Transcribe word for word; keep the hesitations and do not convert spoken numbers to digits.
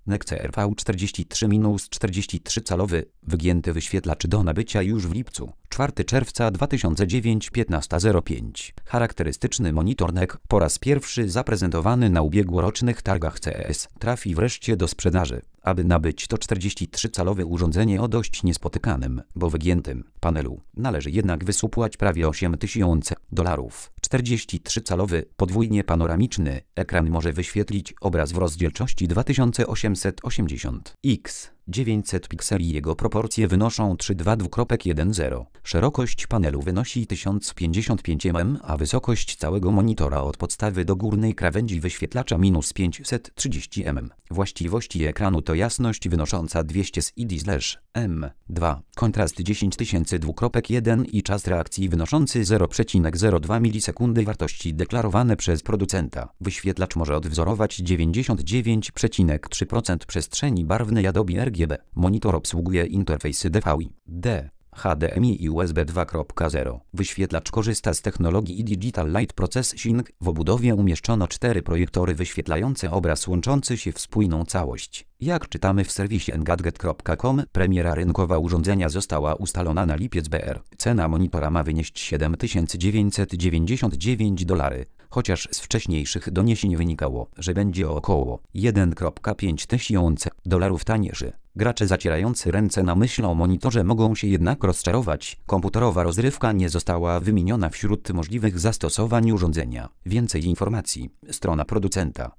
Nexce R V czterdzieści trzy czterdzieści trzy calowy, wygięty wyświetlacz do nabycia już w lipcu. czwartego czerwca dwa tysiące dziewięć, piętnasta zero pięć. Charakterystyczny monitor N E C, po raz pierwszy zaprezentowany na ubiegłorocznych targach C E S, trafi wreszcie do sprzedaży. Aby nabyć to czterdzieści trzy calowe urządzenie o dość niespotykanym, bo wygiętym, panelu, należy jednak wysupłać prawie osiem tysięcy dolarów. czterdzieści trzy calowy, podwójnie panoramiczny ekran może wyświetlić obraz w rozdzielczości dwa tysiące osiemset osiemdziesiąt na dziewięćset pikseli. Jego proporcje wynoszą trzy dwa jeden zero. Szerokość panelu wynosi tysiąc pięćdziesiąt pięć milimetrów, a wysokość całego monitora od podstawy do górnej krawędzi wyświetlacza minus pięćset trzydzieści milimetrów. Właściwości ekranu to jasność wynosząca dwieście S I D M dwa, kontrast dziesięć tysięcy dwa jeden i czas reakcji wynoszący zero przecinek zero dwa milisekundy. Wartości deklarowane przez producenta. Wyświetlacz może odwzorować dziewięćdziesiąt dziewięć przecinek trzy procent przestrzeni barwnej Adobe R G B. Monitor obsługuje interfejsy D V I, D, H D M I i U S B dwa zero. Wyświetlacz korzysta z technologii Digital Light Processing. W obudowie umieszczono cztery projektory wyświetlające obraz łączący się w spójną całość. Jak czytamy w serwisie engadget kropka com, premiera rynkowa urządzenia została ustalona na lipiec B R. Cena monitora ma wynieść siedem tysięcy dziewięćset dziewięćdziesiąt dziewięć dolarów, chociaż z wcześniejszych doniesień wynikało, że będzie o około jeden przecinek pięć tysiąca dolarów taniejszy. Gracze zacierający ręce na myśl o monitorze mogą się jednak rozczarować. Komputerowa rozrywka nie została wymieniona wśród możliwych zastosowań urządzenia. Więcej informacji. Strona producenta.